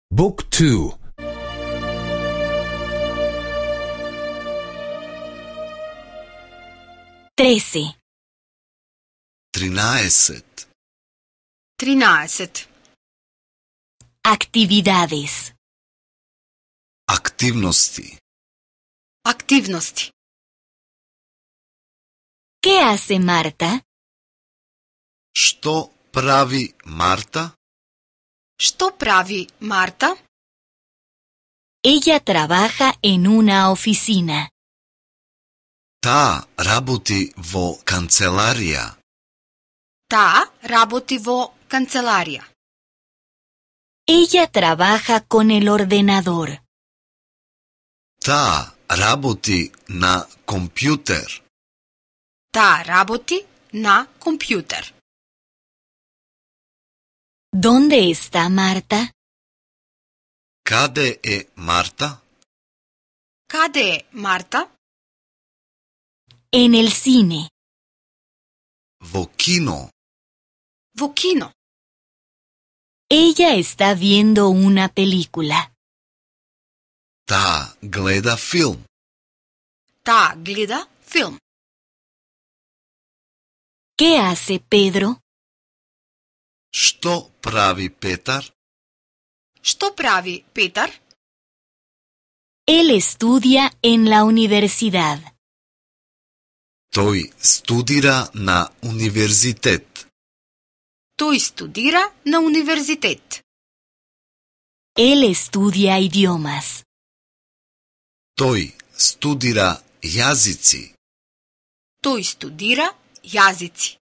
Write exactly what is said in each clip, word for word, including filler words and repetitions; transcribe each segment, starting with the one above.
บุ๊กทู trece, Trinaesет. Trinaesет. actividades, Активности. Активности. ¿qué hace Marta? Што прави Марта? Што прави Марта? Ella trabaja en una oficina. Таа работи во канцеларија. Таа работи во канцеларија. Ella trabaja con el ordenador. Таа работи на компјутер. Таа работи на компјутер. ¿Dónde está Marta? Каде е Марта? Каде е Марта? En el cine. Во кино. Во кино. Ella está viendo una película. Таа гледа филм. Таа гледа филм. ¿Qué hace Pedro? Што прави Петар? Што прави Петар? Él estudia en la universidad. Тој студира на универзитет. Тој студира на универзитет. Él estudia idiomas. Тој студира јазици. Тој студира јазици.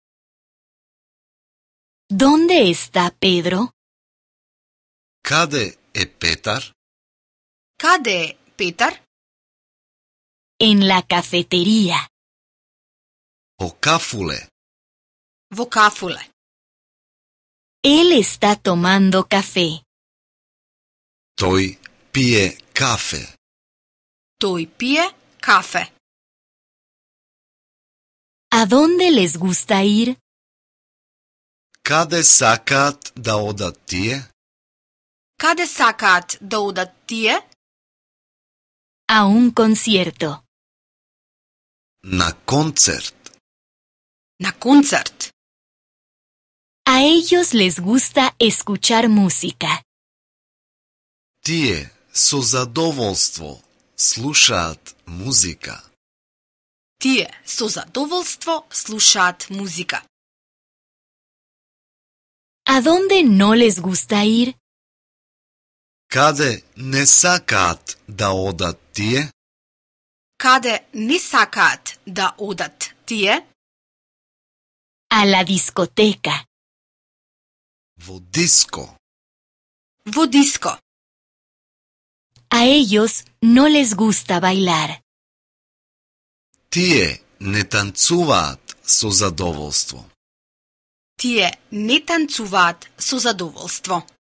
¿Dónde está Pedro? Каде е Петар? Каде е Петар? En la cafetería. Во кафуле. Во кафуле. Él está tomando café. Тој пие кафе. Тој пие кафе. ¿A dónde les gusta ir? Каде сакаат да одат тие? Каде сакаат да одат тие? A un concierto. На концерт. На концерт. A ellos les gusta escuchar música. Тие со задоволство слушаат музика. Тие со задоволство слушаат музика. ¿A dónde no les gusta ir? Каде не сакаат да одат тие? Каде не сакаат да одат тие? A la discoteca. Во диско. Во диско. A ellos no les gusta bailar. Тие не танцуваат со задоволство. Тие не танцуваат со задоволство.